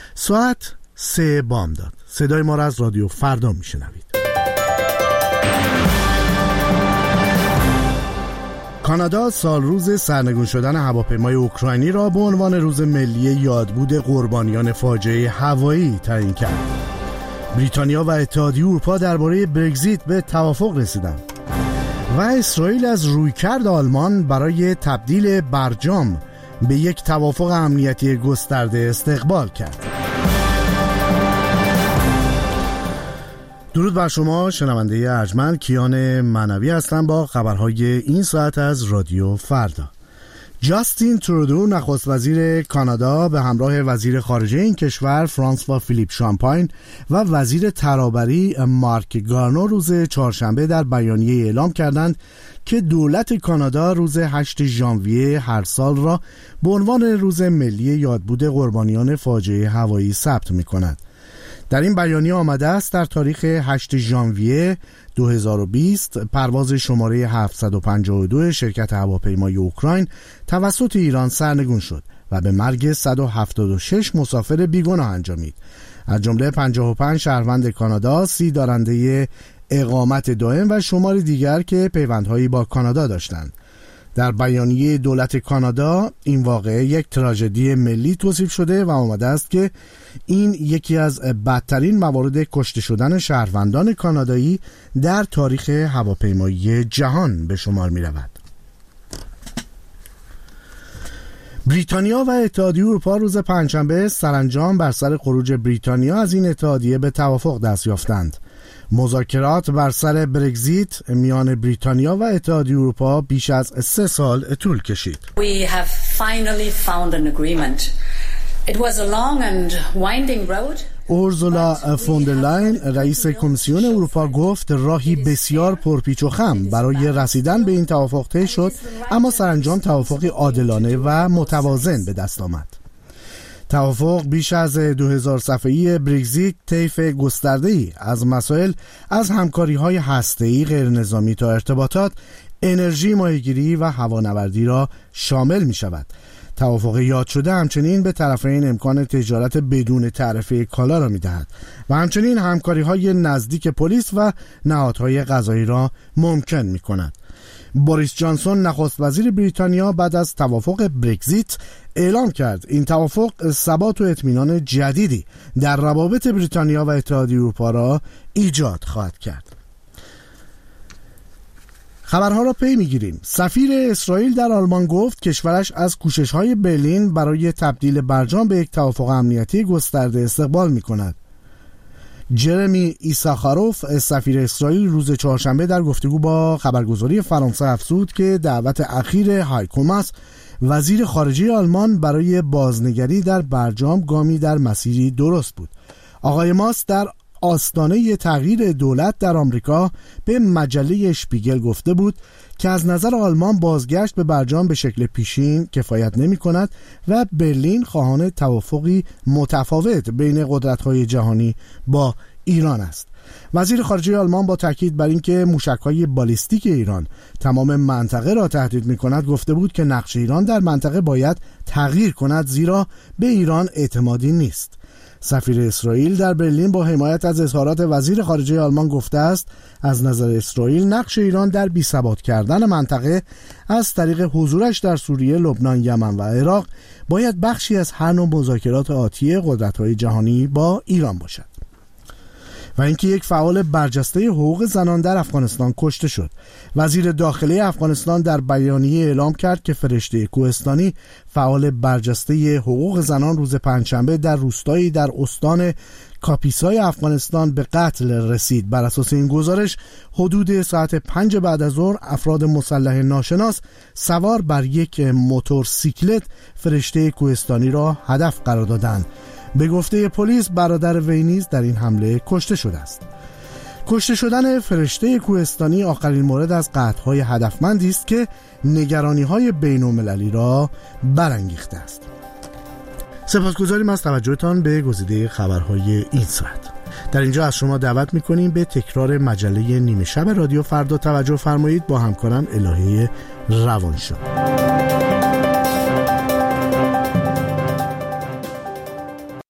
ساعت 3 بامداد. صدای ما را از رادیو فردا میشنوید. کانادا سالروز سرنگون شدن هواپیمای اوکراینی را به عنوان روز ملی یادبود قربانیان فاجعه هوایی تعیین کرد. بریتانیا و اتحادیه اروپا درباره برگزیت به توافق رسیدند و اسرائیل از رویکرد آلمان برای تبدیل برجام به یک توافق امنیتی گسترده استقبال کرد. درود بر شما شنونده ارجمند، کیان معنوی هستم با خبرهای این ساعت از رادیو فردا. جاستین ترودو نخست وزیر کانادا به همراه وزیر خارجه این کشور فرانسوا فیلیپ شامپاین و وزیر ترابری مارک گارنو روز چهارشنبه در بیانیه اعلام کردند که دولت کانادا روز 8 ژانویه هر سال را به عنوان روز ملی یادبود قربانیان فاجعه هوایی ثبت می‌کند. در این بیانیه آمده است در تاریخ 8 ژانویه 2020 پرواز شماره 752 شرکت هواپیمای اوکراین توسط ایران سرنگون شد و به مرگ 176 مسافر بیگناه انجامید، از جمله 55 شهروند کانادا، 30 دارنده اقامت دائم و شماری دیگر که پیوندهایی با کانادا داشتند. در بیانیه دولت کانادا این واقعه یک تراژدی ملی توصیف شده و آمده است که این یکی از بدترین موارد کشته شدن شهروندان کانادایی در تاریخ هواپیمایی جهان به شمار می رود. بریتانیا و اتحادیه اروپا روز پنجشنبه سرانجام بر سر خروج بریتانیا از این اتحادیه به توافق دست یافتند. مذاکرات بر سر برگزیت میان بریتانیا و اتحادیه اروپا بیش از 3 سال طول کشید. We have finally found an agreement. It was a long and winding road. اورزولا فوندرلاین رئیس کمیسیون اروپا گفت راهی بسیار پرپیچ و خم برای رسیدن به این توافق طی شد، اما سرانجام توافقی عادلانه و متوازن به دست آمد. توافق بیش از 2000 صفحه‌ای برگزیت طیف گسترده‌ای از مسائل از همکاری‌های هسته‌ای، غیرنظامی تا ارتباطات، انرژی، ماهیگیری و هوانوردی را شامل می‌شود. توافق یاد شده همچنین به طرفین امکان تجارت بدون تعرفه کالا را می‌دهد و همچنین همکاری‌های نزدیک پلیس و نهادهای قضایی را ممکن می‌کند. بوریس جانسون نخست وزیر بریتانیا بعد از توافق برگزیت اعلام کرد این توافق ثبات و اطمینان جدیدی در روابط بریتانیا و اتحادیه اروپا را ایجاد خواهد کرد. خبرها را پی میگیریم. سفیر اسرائیل در آلمان گفت کشورش از کوشش‌های برلین برای تبدیل برجام به یک توافق امنیتی گسترده استقبال می‌کند. جرمی ایساخاروف سفیر اسرائیل روز چهارشنبه در گفتگو با خبرگزاری فرانسه افزود که دعوت اخیر هایکو ماس وزیر خارجه آلمان برای بازنگری در برجام گامی در مسیری درست بود. آقای ماس در آستانه تغییر دولت در آمریکا به مجله اشپیگل گفته بود که از نظر آلمان بازگشت به برجام به شکل پیشین کفایت نمی کند و برلین خواهان توافقی متفاوت بین قدرت‌های جهانی با ایران است. وزیر خارجه آلمان با تاکید بر اینکه موشک‌های بالیستیک ایران تمام منطقه را تهدید می‌کند گفته بود که نقش ایران در منطقه باید تغییر کند، زیرا به ایران اعتمادی نیست. سفیر اسرائیل در برلین با حمایت از اظهارات وزیر خارجه آلمان گفته است از نظر اسرائیل نقش ایران در بی‌ثبات کردن منطقه از طریق حضورش در سوریه، لبنان، یمن و عراق باید بخشی از هر نوع مذاکرات آتی قدرت‌های جهانی با ایران باشد. و اینکه یک فعال برجسته حقوق زنان در افغانستان کشته شد. وزیر داخلی افغانستان در بیانیه اعلام کرد که فرشته کوهستانی فعال برجسته حقوق زنان روز پنجشنبه در روستایی در استان کاپیسای افغانستان به قتل رسید. بر اساس این گزارش حدود ساعت 5 بعد از ظهر افراد مسلح ناشناس سوار بر یک موتورسیکلت فرشته کوهستانی را هدف قرار دادند. به گفته پلیس برادر وی نیز در این حمله کشته شده است. کشته شدن فرشته کوهستانی آخرین مورد از قطع‌های هدفمندی است که نگرانی‌های بین‌المللی را برانگیخته است. سپاسگزاریم از توجهتان به گزیده خبرهای این ساعت. در اینجا از شما دعوت می‌کنیم به تکرار مجله نیمه شب رادیو فردا توجه فرمایید با همکارم الهه روانشاه.